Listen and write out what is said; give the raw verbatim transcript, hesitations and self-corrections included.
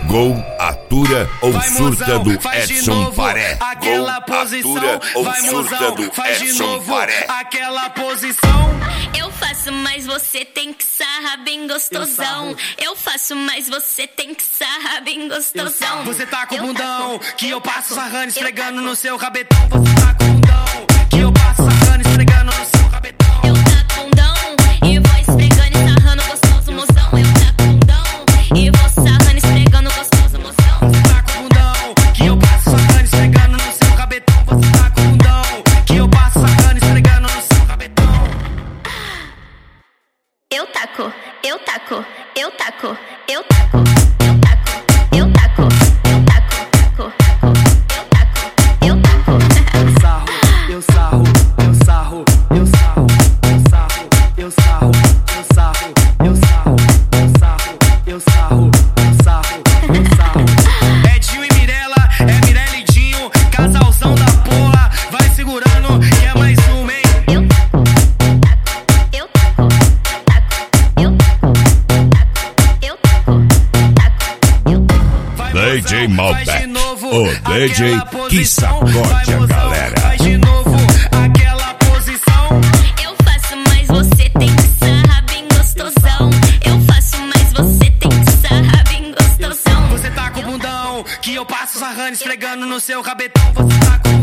Gol, atura ou vai, surta mozão, do faz de Edson novo Paré. aquela Gol, posição. atura ou Vai, surta mozão, do faz de Edson novo Paré. aquela posição. Eu faço, mas você tem que sarrar bem gostosão. Eu faço, mas você tem que sarrar bem gostosão. Você tá com o Eu bundão, taco, que eu eu passo taco, sarrando, eu esfregando taco. no seu rabetão. Você tá com o bundão, que eu passo sarrando, esfregando no seu rabetão. Eu taco bundão e vou esfregando e sarrando gostoso, mozão. Eu taco bundão e vou sarrando, esfregando gostoso, mozão. Você tá com o bundão, que eu passo sarrando, esfregando no seu rabetão. Você tá com o bundão, que eu passo sarrando, esfregando no seu rabetão. Eu taco, eu taco, eu taco, eu taco, eu taco, eu taco, eu taco, taco, taco, eu taco, eu taco. Eu sarro, eu sarro, eu sarro, eu sarro, eu sarro, eu sarro, eu sarro, eu sarro, eu sarro, eu sarro, eu sarro, eu sarro. Edinho e Mirella, é Mirella e Dinho, casalzão da porra, vai segurando que é mais uma, hein? Eu taco, eu taco, eu taco, eu taco, eu taco. Vai, D J mozão, faz de Malbec, novo o D J aquela que posição. sacode Vai, a mozão, galera. faz de novo aquela posição. Eu faço, mas você tem que sarrar bem gostosão. Eu faço, mas você tem que sarrar bem gostosão. Você tá com o bundão, que eu passo sarrando, esfregando no seu rabetão. Você tá com